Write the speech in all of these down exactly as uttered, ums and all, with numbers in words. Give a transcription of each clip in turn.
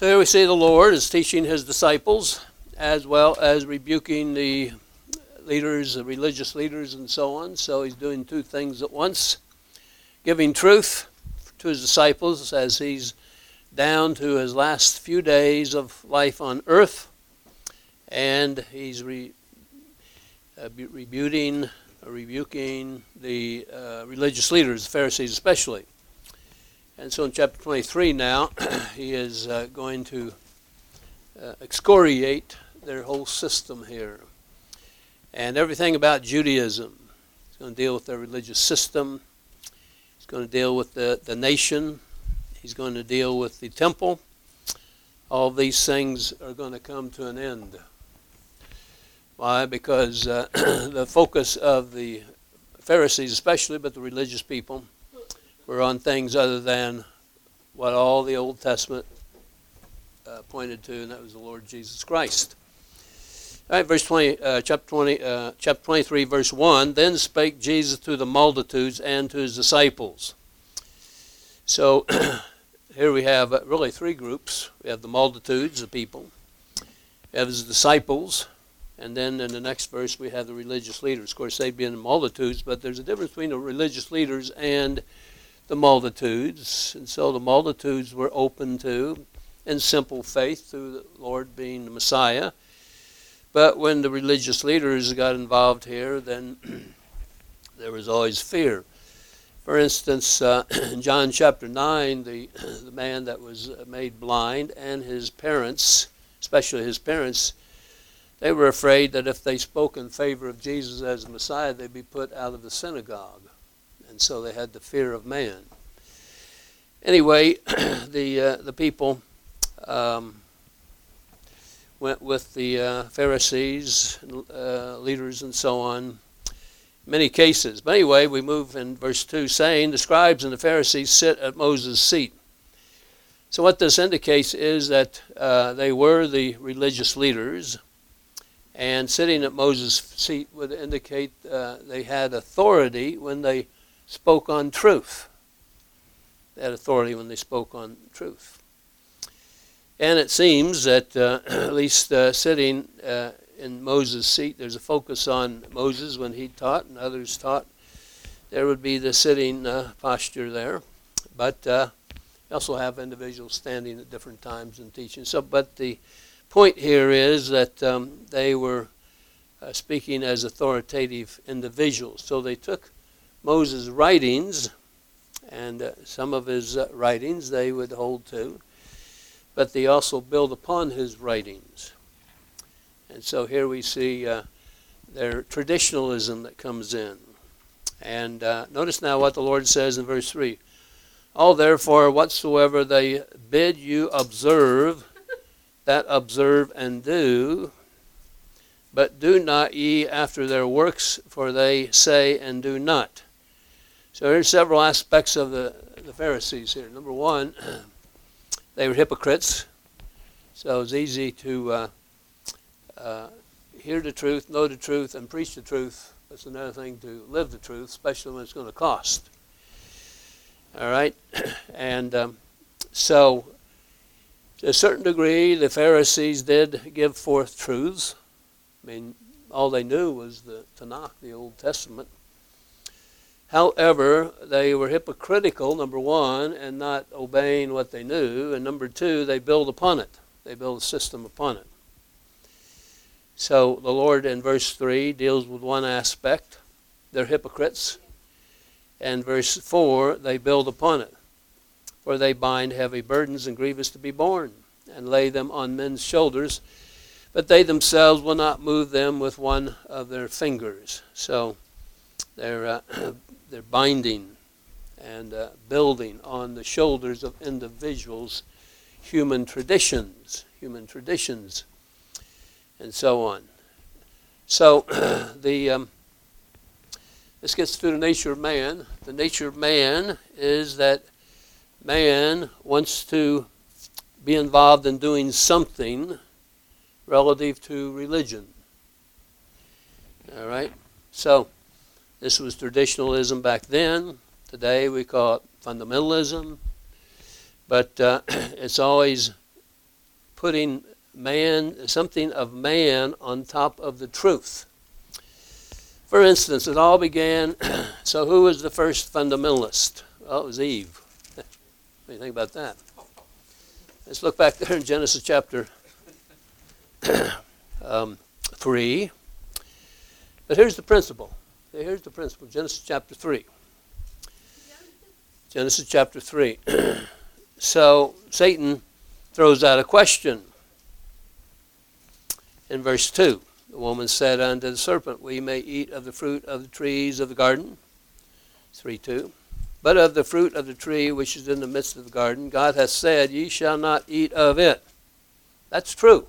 So here we see the Lord is teaching his disciples as well as rebuking the leaders, the religious leaders and so on. So he's doing two things at once. Giving truth to his disciples as he's down to his last few days of life on earth. And he's re, uh, rebuking, uh, rebuking the uh, religious leaders, the Pharisees especially. And so in chapter twenty-three now, he is uh, going to uh, excoriate their whole system here. And everything about Judaism. He's going to deal with their religious system. He's going to deal with the, the nation. He's going to deal with the temple. All of these things are going to come to an end. Why? Because uh, the focus of the Pharisees especially, but the religious people, were on things other than what all the Old Testament uh, pointed to, and that was the Lord Jesus Christ. All right, verse twenty, uh, chapter twenty, uh, chapter twenty-three, verse one. Then spake Jesus to the multitudes and to his disciples. So here we have uh, really three groups. We have the multitudes, the people. We have his disciples. And then in the next verse we have the religious leaders. Of course, they'd be in the multitudes, but there's a difference between the religious leaders and the multitudes. And so the multitudes were open to, in simple faith, through the Lord being the Messiah. But when the religious leaders got involved here, then there was always fear. For instance, uh, in John chapter nine, the, the man that was made blind and his parents, especially his parents, they were afraid that if they spoke in favor of Jesus as the Messiah, they'd be put out of the synagogue. And so they had the fear of man. Anyway, the uh, the people um, went with the uh, Pharisees, uh, leaders and so on, many cases. But anyway, we move in verse two, saying, the scribes and the Pharisees sit at Moses' seat. So what this indicates is that uh, they were the religious leaders, and sitting at Moses' seat would indicate uh, they had authority when they spoke on truth. They had authority when they spoke on truth. And it seems that uh, at least uh, sitting uh, in Moses' seat, there's a focus on Moses when he taught and others taught. There would be the sitting uh, posture there. But uh, you also have individuals standing at different times and teaching. So, but the point here is that um, they were uh, speaking as authoritative individuals. So they took Moses' writings, and uh, some of his uh, writings they would hold to, but they also build upon his writings. And so here we see uh, their traditionalism that comes in. And uh, notice now what the Lord says in verse three. All therefore whatsoever they bid you observe, that observe and do, but do not ye after their works, for they say and do not. So there's several aspects of the, the Pharisees here. Number one, they were hypocrites. So it's easy to uh, uh, hear the truth, know the truth, and preach the truth. That's another thing to live the truth, especially when it's going to cost. All right? And um, so to a certain degree, the Pharisees did give forth truths. I mean, all they knew was the Tanakh, the Old Testament. However, they were hypocritical, number one, and not obeying what they knew. And number two, they build upon it. They build a system upon it. So the Lord in verse three deals with one aspect. They're hypocrites. And verse four, they build upon it. For they bind heavy burdens and grievous to be borne, and lay them on men's shoulders, but they themselves will not move them with one of their fingers. So they're uh, they're binding and uh, building on the shoulders of individuals, human traditions, human traditions, and so on. So the um, this gets to the nature of man. The nature of man is that man wants to be involved in doing something relative to religion. All right? So this was traditionalism back then. Today we call it fundamentalism. But uh, it's always putting man, something of man on top of the truth. For instance, it all began, so who was the first fundamentalist? Well, it was Eve. What do you think about that? Let's look back there in Genesis chapter um, three. But here's the principle. Here's the principle, Genesis chapter three. Genesis chapter three. So Satan throws out a question in verse two. The woman said unto the serpent, we may eat of the fruit of the trees of the garden. three two. But of the fruit of the tree which is in the midst of the garden, God hath said, ye shall not eat of it. That's true.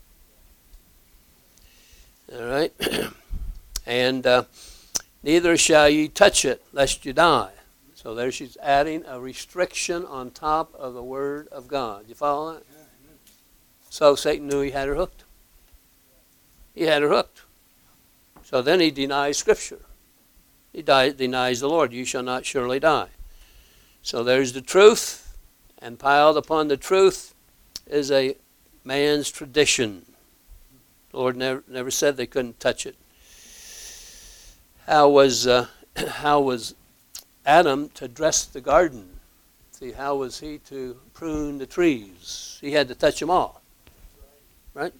All right. And uh, neither shall ye touch it, lest you die. So there she's adding a restriction on top of the word of God. You follow that? So Satan knew he had her hooked. He had her hooked. So then he denies Scripture. He die, denies the Lord. You shall not surely die. So there's the truth, and piled upon the truth is a man's tradition. The Lord never, never said they couldn't touch it. How was uh, how was Adam to dress the garden? See, how was he to prune the trees? He had to touch them all, right?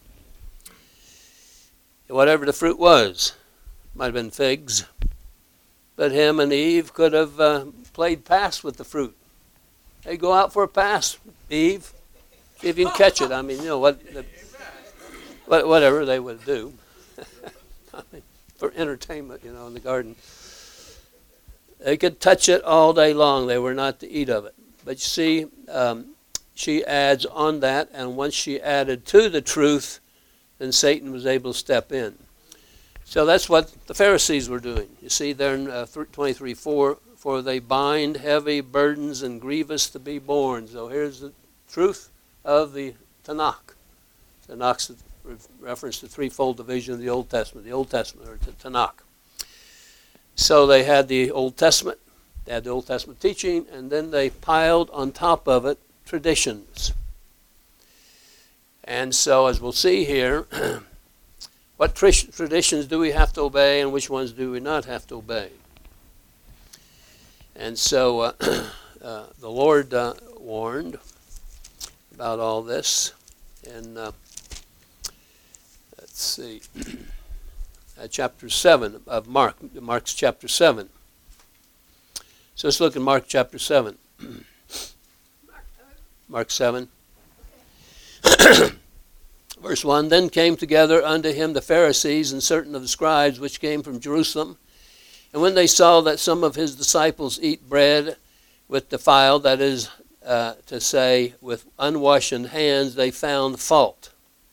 Whatever the fruit was, might have been figs, but him and Eve could have uh, played pass with the fruit. Hey, go out for a pass, Eve. See if you can catch it. I mean, you know what, the, what whatever they would do. I mean, for entertainment, you know, in the garden. They could touch it all day long. They were not to eat of it. But you see, um, she adds on that, and once she added to the truth, then Satan was able to step in. So that's what the Pharisees were doing. You see there in uh, twenty-three four, for they bind heavy burdens and grievous to be borne. So here's the truth of the Tanakh. Tanakh's reference to the threefold division of the Old Testament, the Old Testament, or the Tanakh. So they had the Old Testament, they had the Old Testament teaching, and then they piled on top of it traditions. And so, as we'll see here, what tr- traditions do we have to obey and which ones do we not have to obey? And so, uh, uh, the Lord uh, warned about all this. And uh, let's see, uh, chapter seven of Mark, Mark's chapter seven. So let's look at Mark chapter seven. Mark seven. Verse one, then came together unto him the Pharisees and certain of the scribes which came from Jerusalem. And when they saw that some of his disciples eat bread with defiled, that is uh, to say, with unwashed hands, they found fault.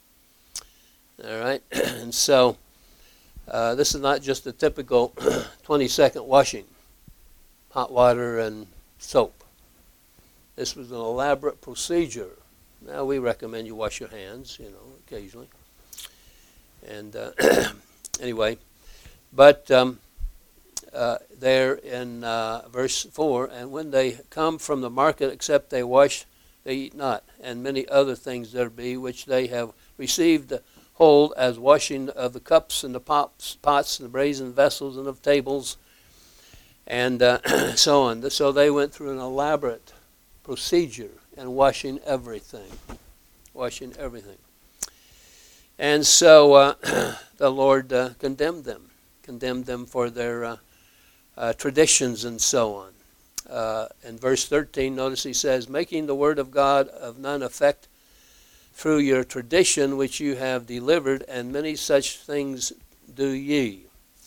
All right? And so uh, this is not just a typical twenty-second washing, hot water and soap. This was an elaborate procedure. Now, we recommend you wash your hands, you know, occasionally. And uh, anyway, but um, uh, there in uh, verse four, and when they come from the market, except they wash, they eat not, and many other things there be, which they have received hold as washing of the cups and the pots, pots and the brazen vessels and of tables, and uh, so on. So they went through an elaborate procedure and washing everything, washing everything. And so uh, the Lord uh, condemned them, condemned them for their uh, uh, traditions and so on. Uh, in verse thirteen, notice he says, making the word of God of none effect through your tradition which you have delivered, and many such things do ye.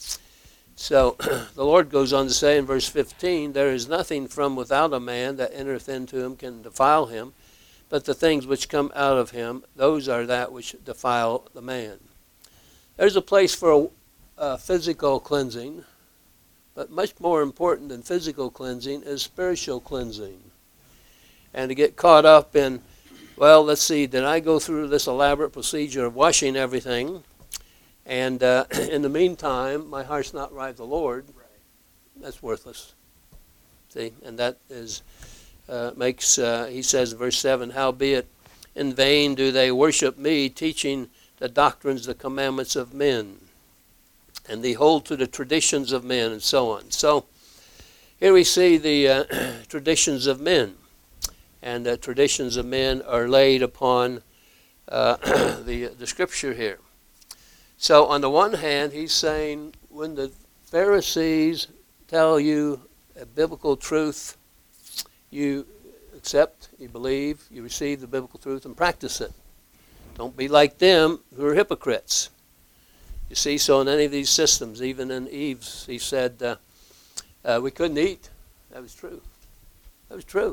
So the Lord goes on to say in verse fifteen, there is nothing from without a man that entereth into him can defile him, but the things which come out of him, those are that which defile the man. There's a place for a, a physical cleansing, but much more important than physical cleansing is spiritual cleansing. And to get caught up in, well, let's see, did I go through this elaborate procedure of washing everything? And uh, in the meantime, my heart's not right with the Lord. That's worthless. See, and that is uh, makes uh, he says in verse seven, howbeit In vain do they worship me, teaching the doctrines, the commandments of men. And they hold to the traditions of men, and so on. So here we see the uh, traditions of men. And the traditions of men are laid upon uh, the, the scripture here. So on the one hand, he's saying when the Pharisees tell you a biblical truth, you accept, you believe, you receive the biblical truth and practice it. Don't be like them who are hypocrites. You see, so in any of these systems, even in Eve's, he said, uh, uh, we couldn't eat. That was true. That was true.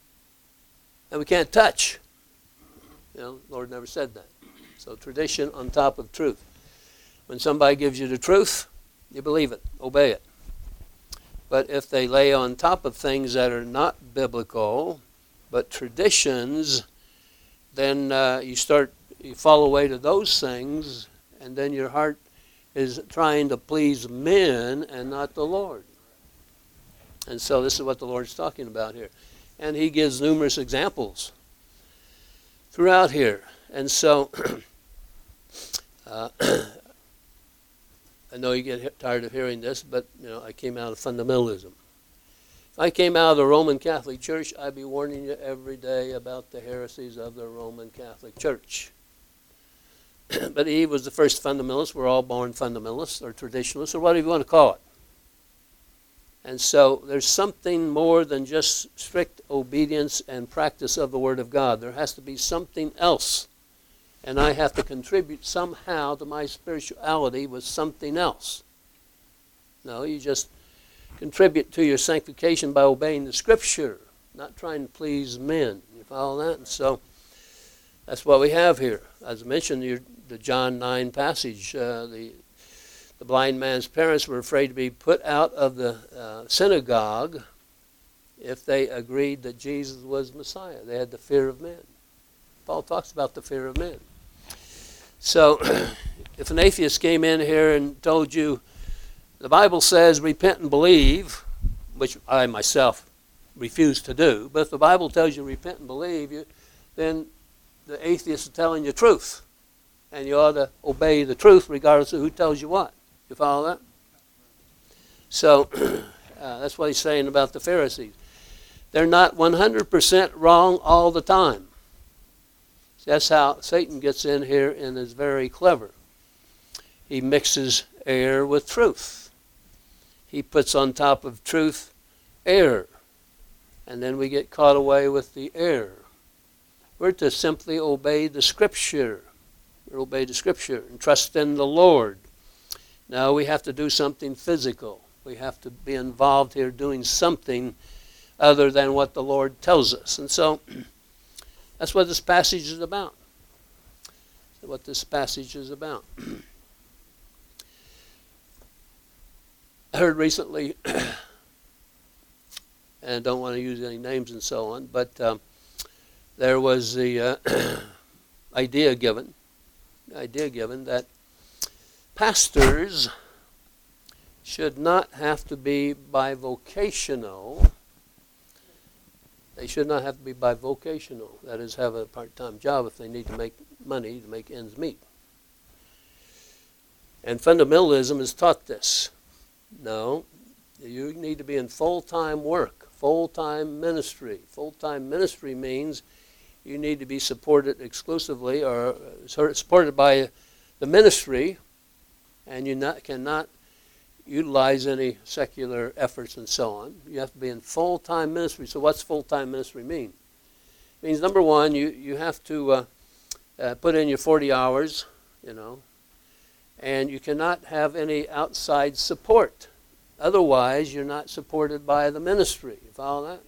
And we can't touch. You know, the Lord never said that. So tradition on top of truth. When somebody gives you the truth, you believe it, obey it. But if they lay on top of things that are not biblical, but traditions, then uh, you start, you fall away to those things, and then your heart is trying to please men and not the Lord. And so this is what the Lord's talking about here. And he gives numerous examples throughout here. And so, uh, I know you get tired of hearing this, but you know, I came out of fundamentalism. If I came out of the Roman Catholic Church, I'd be warning you every day about the heresies of the Roman Catholic Church. But Eve was the first fundamentalist. We're all born fundamentalists or traditionalists or whatever you want to call it. And so there's something more than just strict obedience and practice of the Word of God. There has to be something else. And I have to contribute somehow to my spirituality with something else. No, you just contribute to your sanctification by obeying the Scripture, not trying to please men. You follow that? And so that's what we have here. As I mentioned, the John nine passage, uh, the The blind man's parents were afraid to be put out of the uh, synagogue if they agreed that Jesus was Messiah. They had the fear of men. Paul talks about the fear of men. So if an atheist came in here and told you, the Bible says repent and believe, which I myself refuse to do, but if the Bible tells you repent and believe, you, then the atheist is telling you truth. And you ought to obey the truth regardless of who tells you what. You follow that? So uh, that's what he's saying about the Pharisees. They're not one hundred percent wrong all the time. That's how Satan gets in here and is very clever. He mixes error with truth. He puts on top of truth error. And then we get caught away with the error. We're to simply obey the Scripture. We're to obey the Scripture and trust in the Lord. Now we have to do something physical. We have to be involved here doing something other than what the Lord tells us. And so that's what this passage is about. That's what this passage is about. I heard recently, and I don't want to use any names and so on, but um, there was the uh, idea given, idea given that pastors should not have to be bivocational. They should not have to be bivocational. That is, have a part-time job if they need to make money to make ends meet. And fundamentalism has taught this. No, you need to be in full-time work, full-time ministry. Full-time ministry means you need to be supported exclusively or supported by the ministry, and you not, cannot utilize any secular efforts and so on. You have to be in full-time ministry. So what's full-time ministry mean? It means, number one, you, you have to uh, uh, put in your forty hours, you know, and you cannot have any outside support. Otherwise, you're not supported by the ministry. You follow that?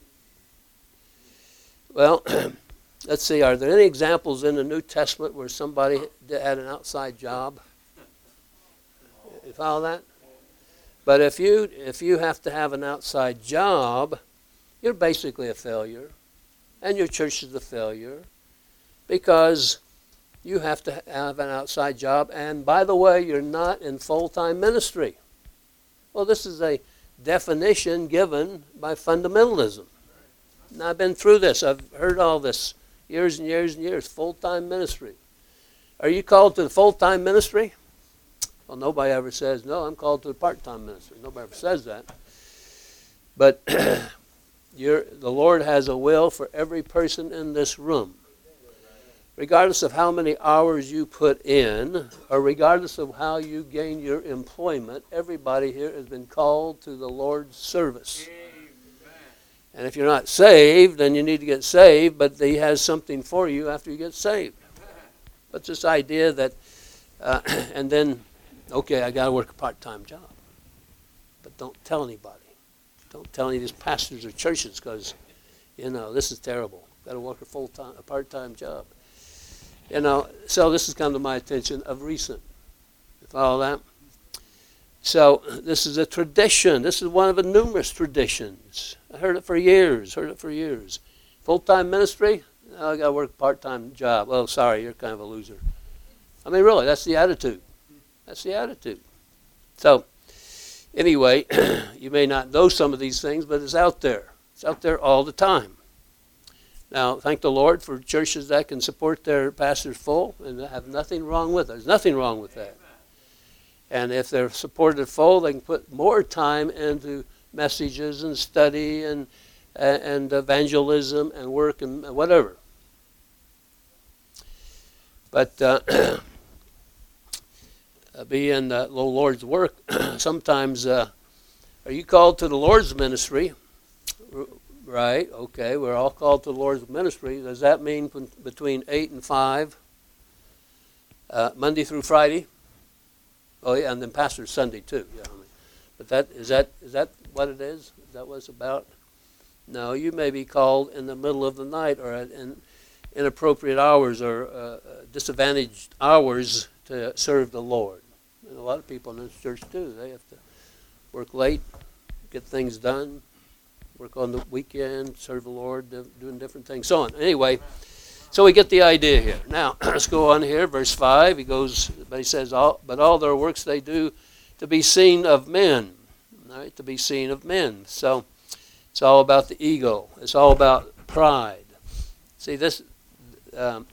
Well, let's see, are there any examples in the New Testament where somebody had an outside job? You follow that? But if you if you have to have an outside job, you're basically a failure. And your church is a failure because you have to have an outside job. And by the way, you're not in full-time ministry. Well, this is a definition given by fundamentalism. Now, I've been through this. I've heard all this Years and years and years. Full-time ministry. Are you called to the full-time ministry? Well, nobody ever says, no, I'm called to the part-time ministry. Nobody ever says that. But you're, the Lord has a will for every person in this room. Regardless of how many hours you put in, or regardless of how you gain your employment, everybody here has been called to the Lord's service. And if you're not saved, then you need to get saved, but He has something for you after you get saved. But this idea that, uh, and then, okay, I got to work a part-time job. But don't tell anybody. Don't tell any of these pastors or churches because, you know, this is terrible. Got to work a full-time, a part-time job. You know, so this has come to my attention of recent. You follow that? So this is a tradition. This is one of the numerous traditions. I heard it for years, heard it for years. Full-time ministry? Oh, I got to work a part-time job. Oh, sorry, you're kind of a loser. I mean, really, that's the attitude. That's the attitude. So, anyway, you may not know some of these things, but it's out there. It's out there all the time. Now, thank the Lord for churches that can support their pastors full and have nothing wrong with it. There's nothing wrong with that. And if they're supported full, they can put more time into messages and study and and evangelism and work and whatever. But uh, being the Lord's work, sometimes, uh, are you called to the Lord's ministry? Right, okay, we're all called to the Lord's ministry. Does that mean between eight and five, uh, Monday through Friday? Oh, yeah, and then Pastor Sunday too. Yeah, I mean, but that is that is that what it is? Is that what it's about? No, you may be called in the middle of the night or at in inappropriate hours or uh, disadvantaged hours to serve the Lord. And a lot of people in this church too. They have to work late, get things done. Work on the weekend, serve the Lord, doing different things, so on. Anyway, so we get the idea here. Now, let's go on here, verse five. He goes, but he says, all, but all their works they do to be seen of men. All right, to be seen of men. So it's all about the ego. It's all about pride. See, this, um,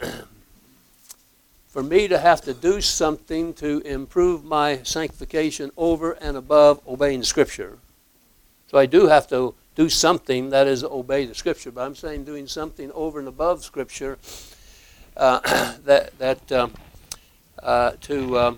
for me to have to do something to improve my sanctification over and above obeying the Scripture. So I do have to do something that is obey the Scripture, but I'm saying doing something over and above Scripture uh, that that um, uh, to um,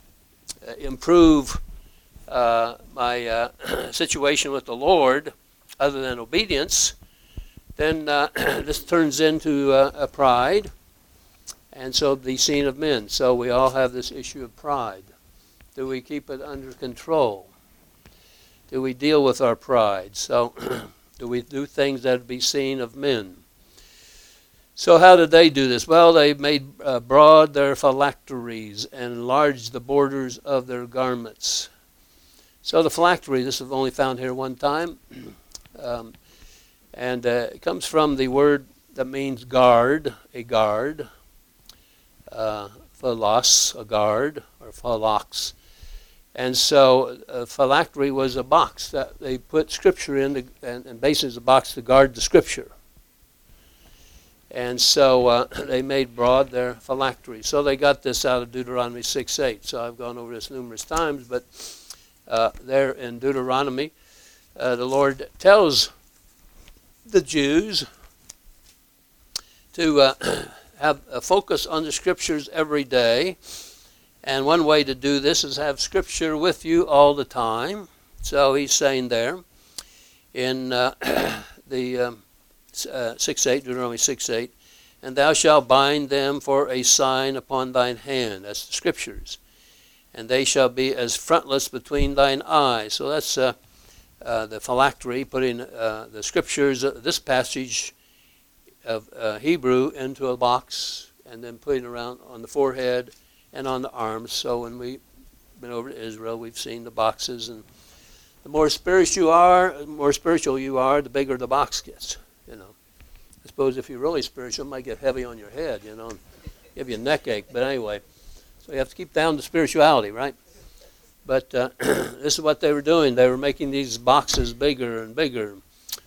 improve uh, my uh, situation with the Lord, other than obedience, then uh, this turns into uh, a pride, and so be seen of men. So we all have this issue of pride. Do we keep it under control? Do we deal with our pride? So do we do things that be seen of men? So how did they do this? Well, they made uh, broad their phylacteries and enlarged the borders of their garments. So the phylactery, this is only found here one time. Um, and uh, it comes from the word that means guard, a guard. Uh, phalos, a guard, or phyllox. And so a phylactery was a box that they put Scripture in, to, and, and basically it's a box to guard the Scripture. And so uh, they made broad their phylactery. So they got this out of Deuteronomy six eight. So I've gone over this numerous times, but uh, there in Deuteronomy, uh, the Lord tells the Jews to uh, have a focus on the Scriptures every day. And one way to do this is have Scripture with you all the time. So he's saying there in uh, the um, uh, six eight, Deuteronomy six eight, and thou shalt bind them for a sign upon thine hand. That's the Scriptures. And they shall be as frontlets between thine eyes. So that's uh, uh, the phylactery, putting uh, the Scriptures, uh, this passage of uh, Hebrew into a box, and then putting it around on the forehead and on the arms. So when we've been over to Israel, we've seen the boxes, and the more spiritual you are, the more spiritual you are, the bigger the box gets. You know, I suppose if you're really spiritual, it might get heavy on your head. You know, and give you a neck ache. But anyway, so you have to keep down the spirituality, right? But uh, this is what they were doing. They were making these boxes bigger and bigger.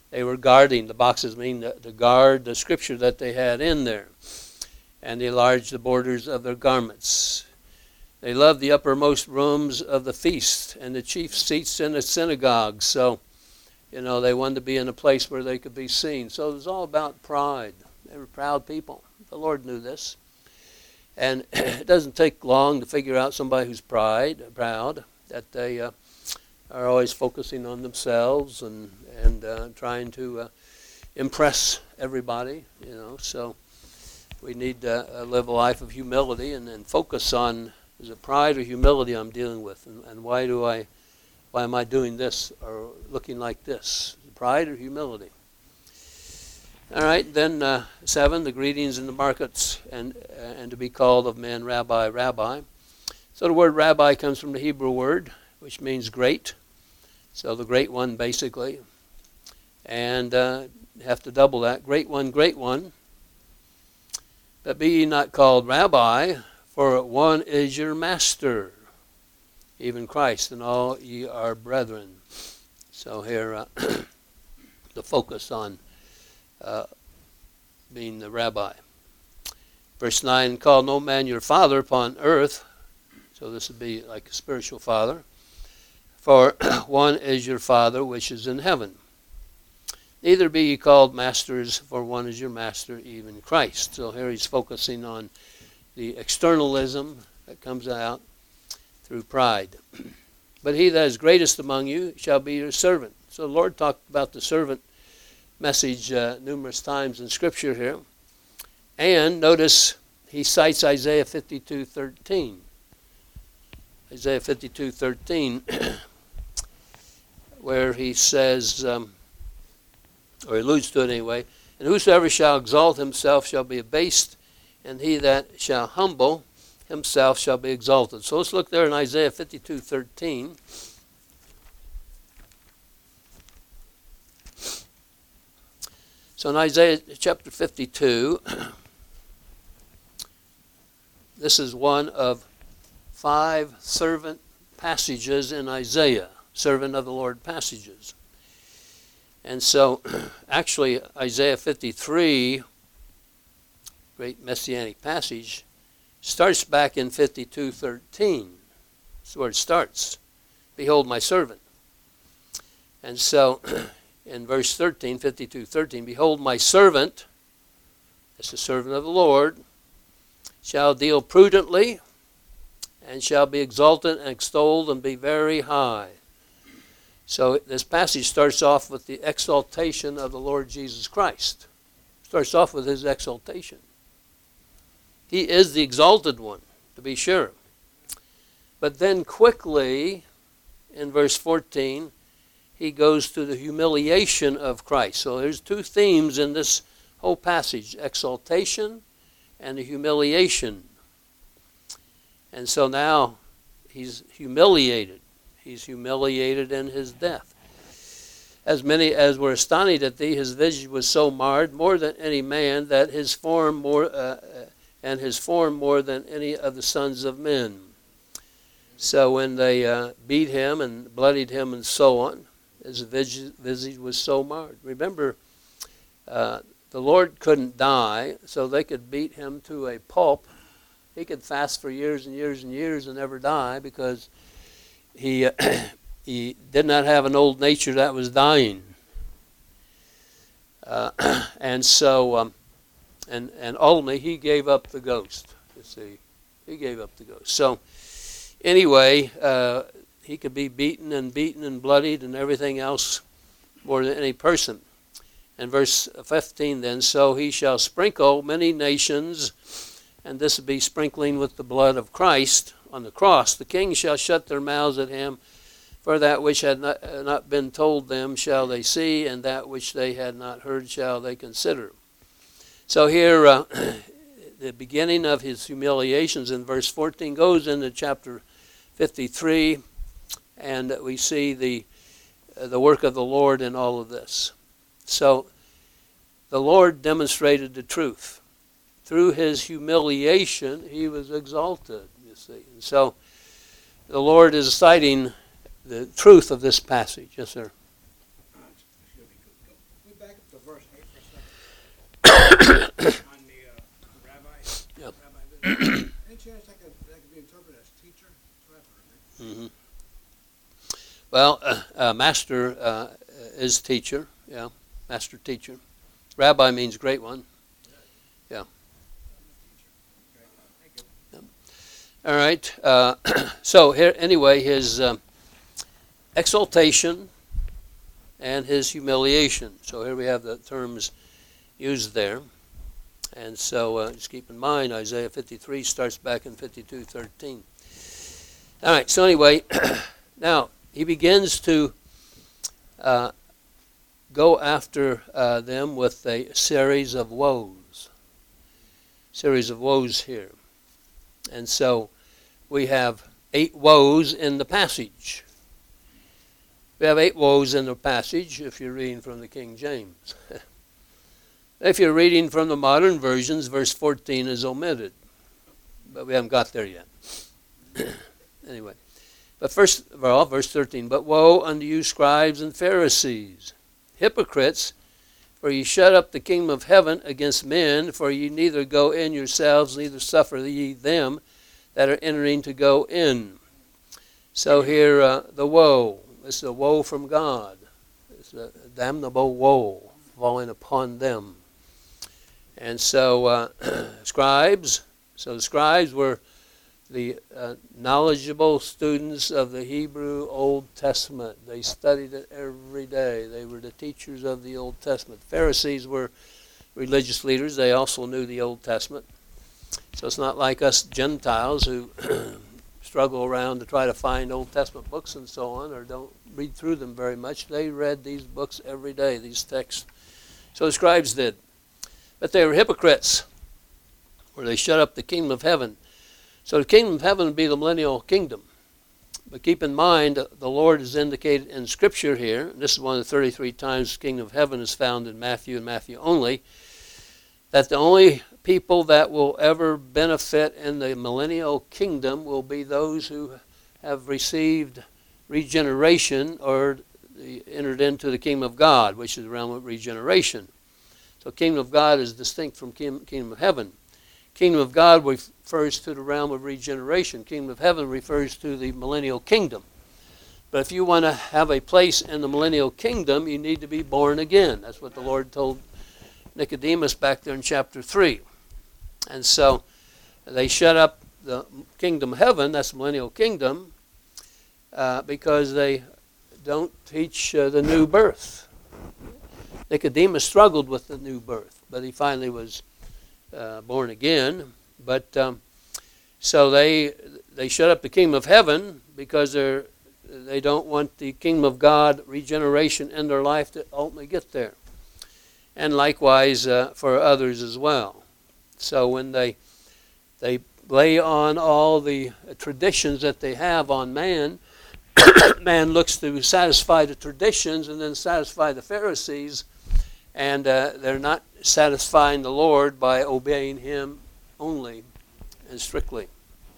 They were guarding. The boxes mean to, to guard the scripture that they had in there. And they enlarged the borders of their garments. They loved the uppermost rooms of the feast and the chief seats in the synagogues. So, you know, they wanted to be in a place where they could be seen. So it was all about pride. They were proud people. The Lord knew this. And it doesn't take long to figure out somebody who's pride, proud, that they uh, are always focusing on themselves and, and uh, trying to uh, impress everybody, you know. So we need to uh, live a life of humility and then focus on, is it pride or humility I'm dealing with? And, and why do I, why am I doing this or looking like this? Pride or humility? All right, then uh, seven, the greetings in the markets, and uh, and to be called of men rabbi, rabbi. So the word rabbi comes from the Hebrew word, which means great. So the great one, basically. And uh, you have to double that. Great one, great one. But be ye not called rabbi, for one is your master, even Christ, and all ye are brethren. So here, uh, the focus on Uh, being the rabbi. Verse nine, call no man your father upon earth. So this would be like a spiritual father. For one is your Father which is in heaven. Neither be ye called masters, for one is your master, even Christ. So here he's focusing on the externalism that comes out through pride. But he that is greatest among you shall be your servant. So the Lord talked about the servant message uh, numerous times in Scripture here. And notice he cites Isaiah fifty-two thirteen. Isaiah fifty-two thirteen, where he says, um, or alludes to it anyway, and whosoever shall exalt himself shall be abased, and he that shall humble himself shall be exalted. So let's look there in Isaiah fifty-two thirteen. So in Isaiah chapter fifty-two, this is one of five servant passages in Isaiah, servant of the Lord passages. And so actually Isaiah fifty-three, great messianic passage, starts back in fifty-two thirteen. That's where it starts. Behold my servant. And so in verse thirteen, fifty-two thirteen, behold my servant, that's the servant of the Lord, shall deal prudently, and shall be exalted and extolled and be very high. So this passage starts off with the exaltation of the Lord Jesus Christ. Starts off with his exaltation. He is the exalted one, to be sure. But then quickly, in verse fourteen, he goes to the humiliation of Christ. So there's two themes in this whole passage, exaltation and the humiliation. And so now he's humiliated. He's humiliated in his death. As many as were astonished at thee, his visage was so marred, more than any man, that his form more, uh, and his form more than any of the sons of men. So when they uh, beat him and bloodied him and so on, his visage was so marred. Remember, uh, the Lord couldn't die, so they could beat him to a pulp. He could fast for years and years and years and never die because he uh, he did not have an old nature that was dying. Uh, and so, um, and and ultimately, he gave up the ghost. You see, he gave up the ghost. So, anyway. Uh, He could be beaten and beaten and bloodied and everything else more than any person. And verse fifteen then, so he shall sprinkle many nations, and this will be sprinkling with the blood of Christ on the cross. The kings shall shut their mouths at him, for that which had not, uh, not been told them shall they see, and that which they had not heard shall they consider. So here, uh, the beginning of his humiliations in verse fourteen goes into chapter fifty-three, and we see the uh, the work of the Lord in all of this. So the Lord demonstrated the truth. Through his humiliation, he was exalted, you see. And so the Lord is citing the truth of this passage. Yes, sir. chance that could, that could be interpreted as teacher? That's what I've heard. Mm-hmm. Well, uh, uh, master uh, is teacher, yeah, master teacher. Rabbi means great one. Yeah. yeah. All right. Uh, so here, anyway, his um, exaltation and his humiliation. So here we have the terms used there. And so uh, just keep in mind, Isaiah fifty-three starts back in fifty-two thirteen. All right, so anyway, now he begins to uh, go after uh, them with a series of woes. Series of woes here. And so we have eight woes in the passage. We have eight woes in the passage if you're reading from the King James. If you're reading from the modern versions, verse fourteen is omitted. But we haven't got there yet. Anyway. But first of all, verse thirteen, but woe unto you, scribes and Pharisees, hypocrites, for ye shut up the kingdom of heaven against men, for ye neither go in yourselves, neither suffer ye them that are entering to go in. So here, uh, the woe. This is a woe from God. It's a damnable woe falling upon them. And so, uh, scribes, so the scribes were the uh, knowledgeable students of the Hebrew Old Testament. They studied it every day. They were the teachers of the Old Testament. Pharisees were religious leaders. They also knew the Old Testament. So it's not like us Gentiles who struggle around to try to find Old Testament books and so on, or don't read through them very much. They read these books every day, these texts. So the scribes did. But they were hypocrites, where they shut up the kingdom of heaven. So the kingdom of heaven would be the millennial kingdom. But keep in mind, the Lord is indicated in Scripture here. And this is one of the thirty-three times the kingdom of heaven is found in Matthew and Matthew only. That the only people that will ever benefit in the millennial kingdom will be those who have received regeneration or entered into the kingdom of God, which is the realm of regeneration. So kingdom of God is distinct from kingdom of heaven. Kingdom of God refers to the realm of regeneration. Kingdom of heaven refers to the millennial kingdom. But if you want to have a place in the millennial kingdom, you need to be born again. That's what the Lord told Nicodemus back there in chapter three. And so they shut up the kingdom of heaven, that's the millennial kingdom, uh, because they don't teach uh, the new birth. Nicodemus struggled with the new birth, but he finally was uh, born again. But um, so they they shut up the kingdom of heaven because they're they don't want the kingdom of God regeneration in their life to ultimately get there, and likewise uh, for others as well. So when they they lay on all the traditions that they have on man, man looks to satisfy the traditions and then satisfy the Pharisees. And uh, they're not satisfying the Lord by obeying Him only and strictly.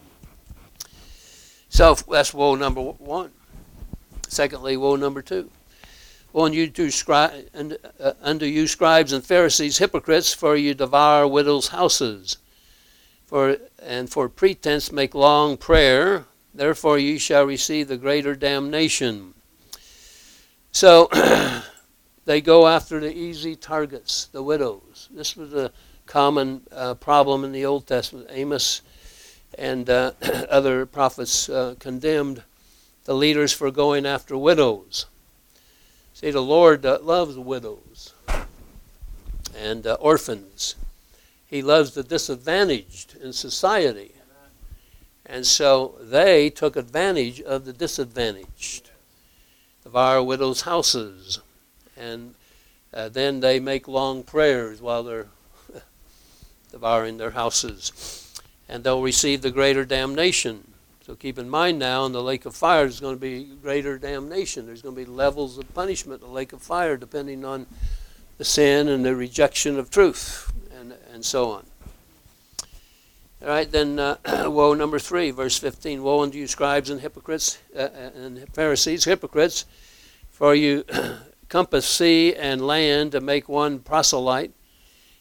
So that's woe number one. Secondly, woe number two. Woe unto you, scri- uh, unto you scribes and Pharisees, hypocrites, for you devour widows' houses. For and for pretense make long prayer. Therefore ye shall receive the greater damnation. So they go after the easy targets, the widows. This was a common uh, problem in the Old Testament. Amos and uh, other prophets uh, condemned the leaders for going after widows. See, the Lord uh, loves widows and uh, orphans. He loves the disadvantaged in society. And so they took advantage of the disadvantaged. Devour widows' houses. And uh, then they make long prayers while they're devouring their houses. And they'll receive the greater damnation. So keep in mind now, in the lake of fire, there's going to be greater damnation. There's going to be levels of punishment in the lake of fire depending on the sin and the rejection of truth, and, and so on. All right, then uh, woe number three, verse fifteen. Woe unto you, scribes and hypocrites, uh, and Pharisees, hypocrites, for you compass sea and land to make one proselyte,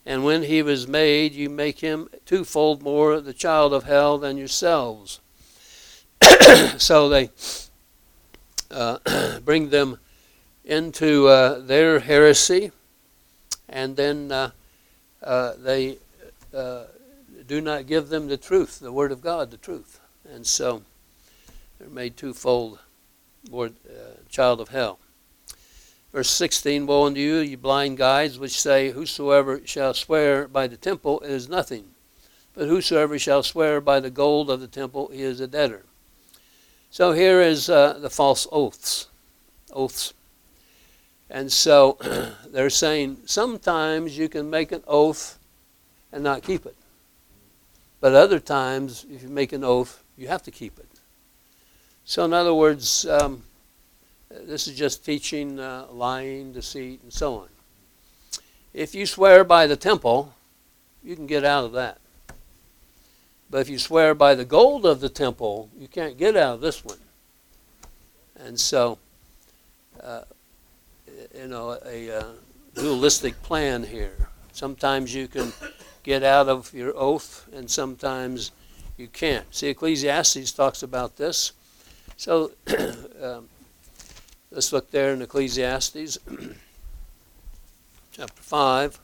And when he was made, you make him twofold more the child of hell than yourselves. So they uh, bring them into uh, their heresy, and then uh, uh, they uh, do not give them the truth, the Word of God, the truth. And so they're made twofold more uh, child of hell. Verse sixteen, woe unto you, you blind guides, which say, whosoever shall swear by the temple is nothing, but whosoever shall swear by the gold of the temple, he is a debtor. So here is uh, the false oaths. Oaths. And so they're saying sometimes you can make an oath and not keep it. But other times, if you make an oath, you have to keep it. So in other words, um, this is just teaching uh, lying, deceit, and so on. If you swear by the temple, you can get out of that. But if you swear by the gold of the temple, you can't get out of this one. And so, uh, you know, a uh, dualistic plan here. Sometimes you can get out of your oath, and sometimes you can't. See, Ecclesiastes talks about this. So, um, let's look there in Ecclesiastes, chapter five.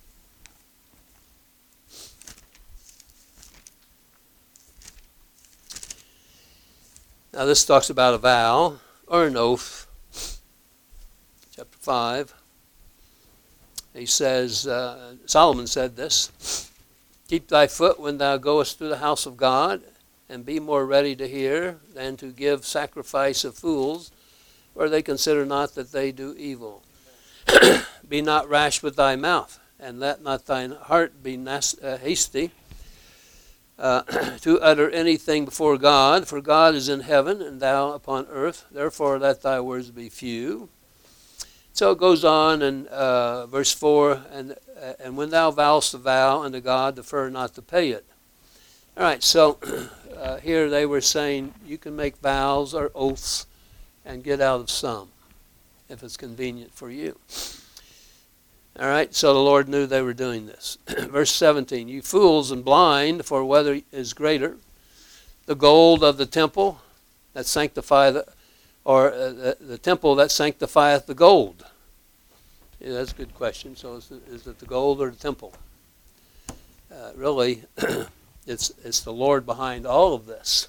Now this talks about a vow, or an oath. Chapter five. He says, uh, Solomon said this, keep thy foot when thou goest to the house of God, and be more ready to hear than to give sacrifice of fools, for they consider not that they do evil. Be not rash with thy mouth, and let not thine heart be nas- uh, hasty uh, to utter anything before God, for God is in heaven, and thou upon earth. Therefore let thy words be few. So it goes on in uh, verse four, and uh, and when thou vowest a vow unto God, defer not to pay it. All right, so uh, here they were saying you can make vows or oaths and get out of some if it's convenient for you. All right, so the Lord knew they were doing this. Verse seventeen, you fools and blind, for whether is greater, the gold of the temple that sanctifieth, or uh, the, the temple that sanctifieth the gold? Yeah, that's a good question. So is it, is it the gold or the temple? Uh, really, it's it's the Lord behind all of this.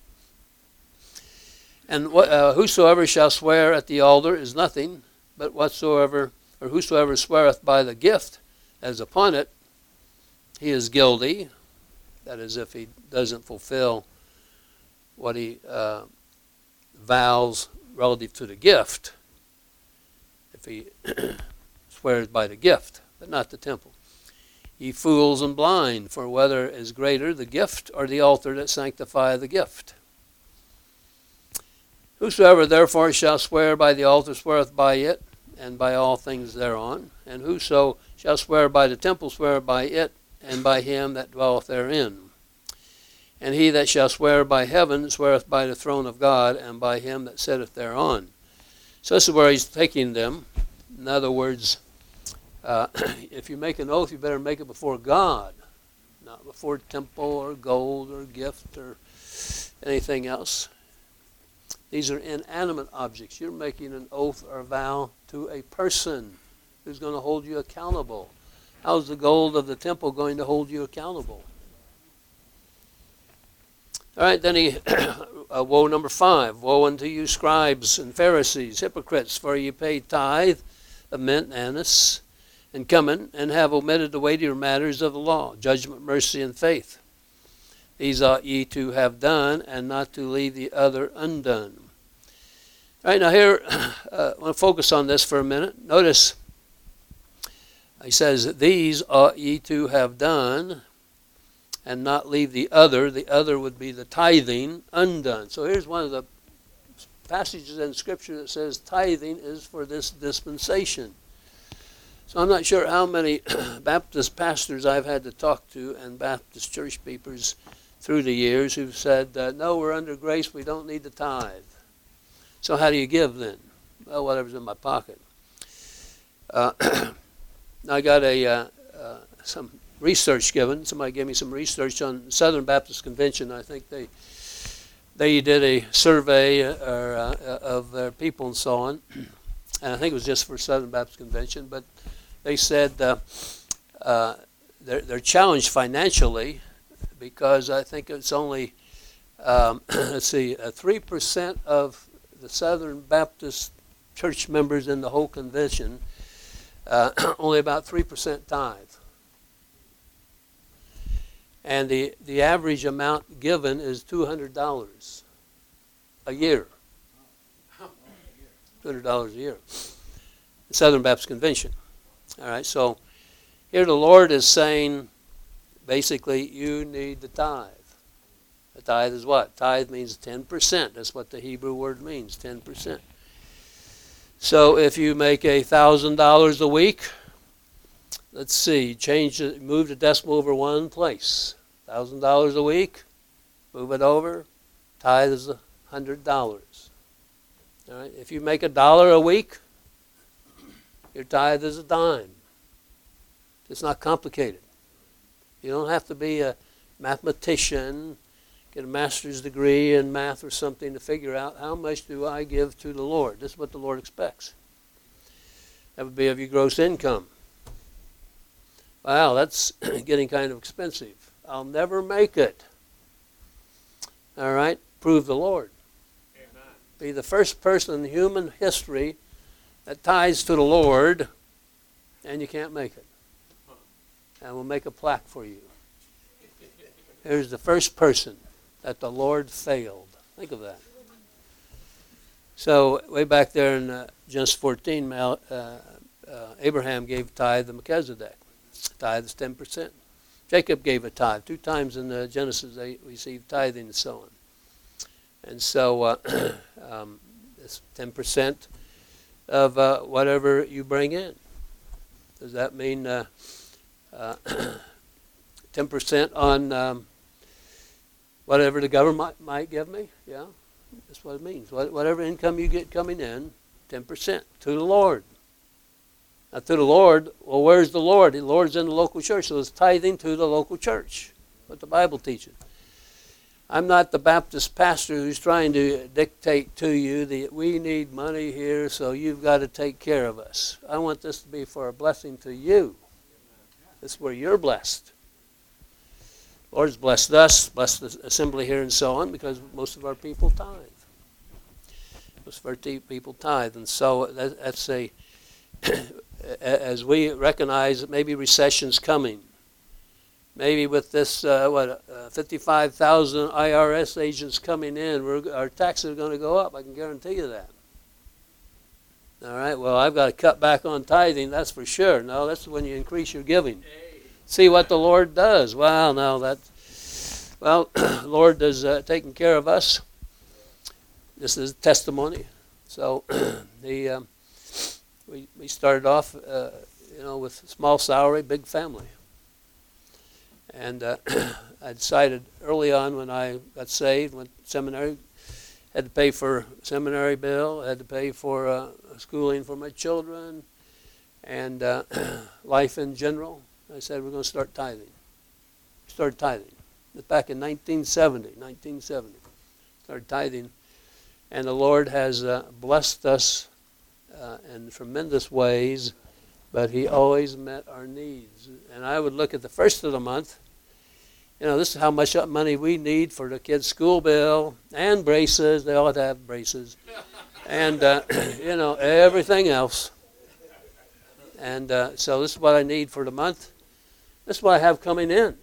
And what, uh, whosoever shall swear at the altar is nothing, but whatsoever, or whosoever sweareth by the gift as upon it, he is guilty. That is, if he doesn't fulfill what he uh, vows relative to the gift, if he swears by the gift, but not the temple. Ye fools and blind, for whether is greater, the gift or the altar that sanctifieth the gift? Whosoever therefore shall swear by the altar sweareth by it, and by all things thereon. And whoso shall swear by the temple sweareth by it, and by him that dwelleth therein. And he that shall swear by heaven sweareth by the throne of God, and by him that sitteth thereon. So this is where he's taking them. In other words, uh, if you make an oath, you better make it before God, not before temple or gold or gift or anything else. These are inanimate objects. You're making an oath or vow to a person who's going to hold you accountable. How's the gold of the temple going to hold you accountable? All right, then he, uh, woe number five. Woe unto you, scribes and Pharisees, hypocrites, for ye pay tithe of mint, anise, and cumin, and have omitted the weightier matters of the law, judgment, mercy, and faith. These ought ye to have done, and not to leave the other undone. All right, now here, uh, I want to focus on this for a minute. Notice, he says, these ought ye to have done, and not leave the other. The other would be the tithing undone. So here's one of the passages in Scripture that says tithing is for this dispensation. So I'm not sure how many Baptist pastors I've had to talk to and Baptist church peoples through the years who've said, uh, no, we're under grace, we don't need the tithe. So how do you give then? Well, whatever's in my pocket. Uh, I got a uh, uh, some research given. Somebody gave me some research on Southern Baptist Convention. I think they they did a survey uh, or, uh, of their people and so on, and I think it was just for Southern Baptist Convention. But they said uh, uh, they're, they're challenged financially because I think it's only um, let's see, uh, three percent of the Southern Baptist church members in the whole convention, uh, only about three percent tithe. And the, the average amount given is two hundred dollars a year. two hundred dollars a year. The Southern Baptist Convention. All right, so here the Lord is saying, basically, you need the tithe. The tithe is what? Tithe means ten percent. That's what the Hebrew word means, ten percent. So if you make a one thousand dollars a week, let's see, change it, move the decimal over one place. one thousand dollars a week, move it over, tithe is one hundred dollars. All right? If you make a dollar a week, your tithe is a dime. It's not complicated. You don't have to be a mathematician, get a master's degree in math or something to figure out how much do I give to the Lord. This is what the Lord expects. That would be of your gross income. Wow, that's getting kind of expensive. I'll never make it. All right? Prove the Lord. Amen. Be the first person in human history that tithes to the Lord, and you can't make it. And we'll make a plaque for you. Here's the first person that the Lord failed. Think of that. So way back there in uh, Genesis fourteen, uh, uh, Abraham gave tithe to Melchizedek. Tithe is ten percent. Jacob gave a tithe. Two times in the Genesis they received tithing and so on. And so uh, um, it's ten percent of uh, whatever you bring in. Does that mean uh, uh, ten percent on um, whatever the government might give me? Yeah, that's what it means. Whatever income you get coming in, ten percent to the Lord. Now, to the Lord, well, where's the Lord? The Lord's in the local church, so it's tithing to the local church, what the Bible teaches. I'm not the Baptist pastor who's trying to dictate to you that we need money here, so you've got to take care of us. I want this to be for a blessing to you. This is where you're blessed. The Lord has blessed us, blessed the assembly here and so on, because most of our people tithe. Most of our people tithe, and so that's a... as we recognize that maybe recession's coming, maybe with this uh, what uh, fifty-five thousand I R S agents coming in, we're, our taxes are going to go up. I can guarantee you that. All right. Well, I've got to cut back on tithing. That's for sure. No, that's when you increase your giving. See what the Lord does. Well, no, that. Well, Lord is uh, taking care of us. This is testimony. So the. Um, We we started off, uh, you know, with a small salary, big family. And uh, I decided early on when I got saved, went to seminary, had to pay for seminary bill, had to pay for uh, schooling for my children, and uh, life in general. I said, we're going to start tithing. Started tithing. It was back in nineteen seventy, nineteen seventy. Started tithing. And the Lord has uh, blessed us Uh, in tremendous ways, but he always met our needs. And I would look at the first of the month, you know, this is how much money we need for the kids' school bill and braces. They all have braces. And, uh, you know, everything else. And uh, so this is what I need for the month. This is what I have coming in.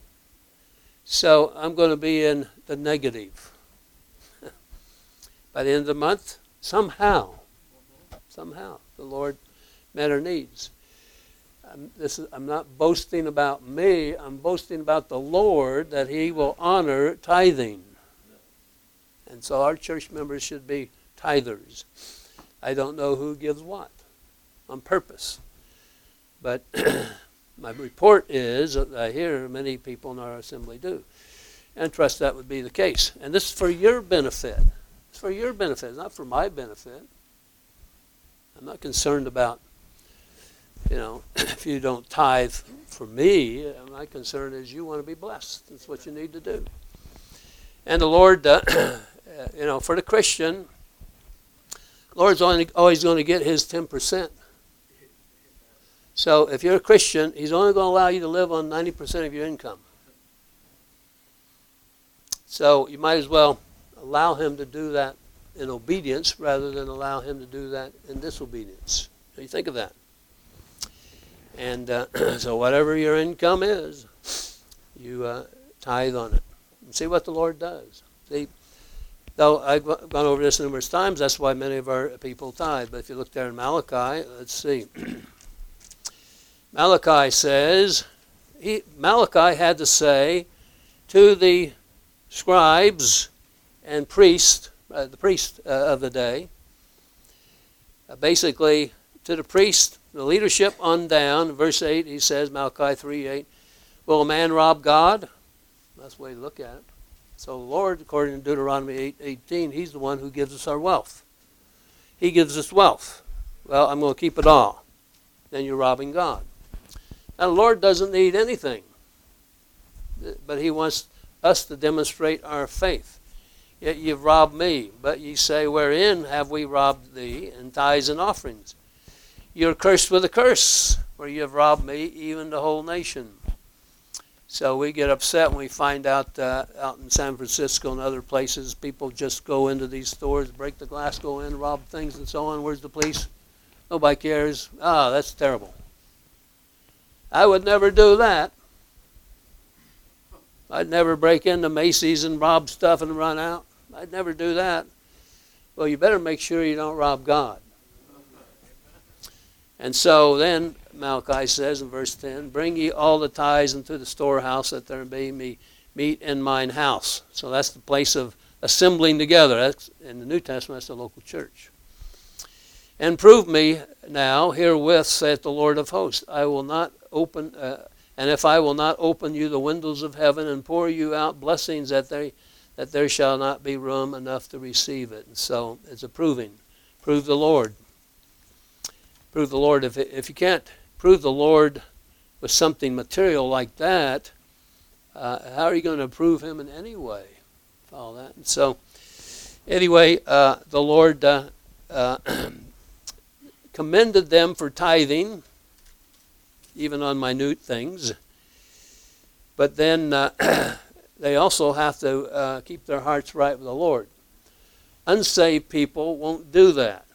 So I'm going to be in the negative. By the end of the month, somehow, Somehow, the Lord met our needs. I'm, this is, I'm not boasting about me. I'm boasting about the Lord, that he will honor tithing. And so our church members should be tithers. I don't know who gives what on purpose. But my report is that I hear many people in our assembly do. And trust that would be the case. And this is for your benefit. It's for your benefit, not for my benefit. I'm not concerned about you know, if you don't tithe for me, my concern is you want to be blessed. That's what you need to do. And the Lord, uh, you know, for the Christian, the Lord's only, always going to get his ten percent. So if you're a Christian, he's only going to allow you to live on ninety percent of your income. So you might as well allow him to do that in obedience rather than allow him to do that in disobedience. What do you think of that? And uh, so whatever your income is, you uh, tithe on it. And see what the Lord does. See, though I've gone over this numerous times, that's why many of our people tithe. But if you look there in Malachi, let's see. Malachi says, he, Malachi had to say to the scribes and priests, uh, the priest uh, of the day, uh, basically to the priest, the leadership on down, verse eight, he says, Malachi three eight, will a man rob God? That's the way to look at it. So the Lord, according to Deuteronomy eight eighteen, he's the one who gives us our wealth. He gives us wealth. Well, I'm going to keep it all. Then you're robbing God. Now, the Lord doesn't need anything, but he wants us to demonstrate our faith. Yet you've robbed me, but ye say, wherein have we robbed thee? In tithes and offerings. You're cursed with a curse, for you have robbed me, even the whole nation. So we get upset when we find out uh, out in San Francisco and other places, people just go into these stores, break the glass, go in, rob things and so on. Where's the police? Nobody cares. Ah, that's terrible. I would never do that. I'd never break into Macy's and rob stuff and run out. I'd never do that. Well, you better make sure you don't rob God. And so then Malachi says in verse ten, bring ye all the tithes into the storehouse, that there may be meat in mine house. So that's the place of assembling together. That's, in the New Testament, that's the local church. And prove me now herewith, saith the Lord of hosts, I will not open, uh, and if I will not open you the windows of heaven and pour you out blessings, that they, that there shall not be room enough to receive it. And so it's a proving. Prove the Lord. Prove the Lord. If, if you can't prove the Lord with something material like that, uh, how are you going to prove him in any way? Follow that. And so, anyway, uh, the Lord uh, uh, commended them for tithing, even on minute things. But then uh, they also have to uh, keep their hearts right with the Lord. Unsaved people won't do that.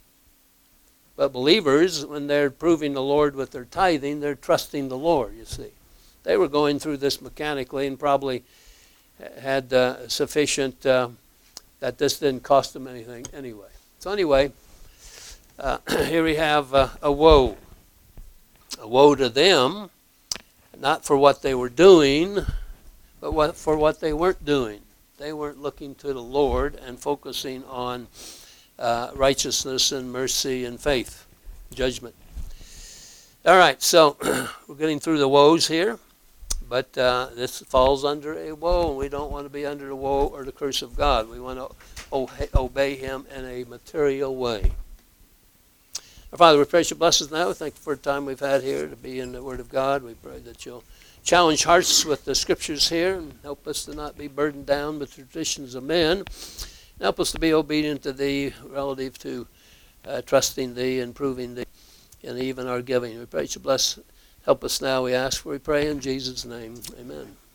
But believers, when they're proving the Lord with their tithing, they're trusting the Lord, you see. They were going through this mechanically and probably had uh, sufficient uh, that this didn't cost them anything anyway. So anyway, uh, here we have uh, a woe. A woe to them, not for what they were doing, but what, for what they weren't doing. They weren't looking to the Lord and focusing on Uh, righteousness and mercy and faith, judgment. All right, so we're getting through the woes here, but uh, this falls under a woe, and we don't want to be under the woe or the curse of God. We want to o- obey him in a material way. Our Father, we pray you bless us now. Thank you for the time we've had here to be in the Word of God. We pray that you'll challenge hearts with the Scriptures here and help us to not be burdened down with traditions of men. Help us to be obedient to thee relative to uh, trusting thee and proving thee and even our giving. We pray you bless. Help us now, we ask for, we pray in Jesus' name. Amen.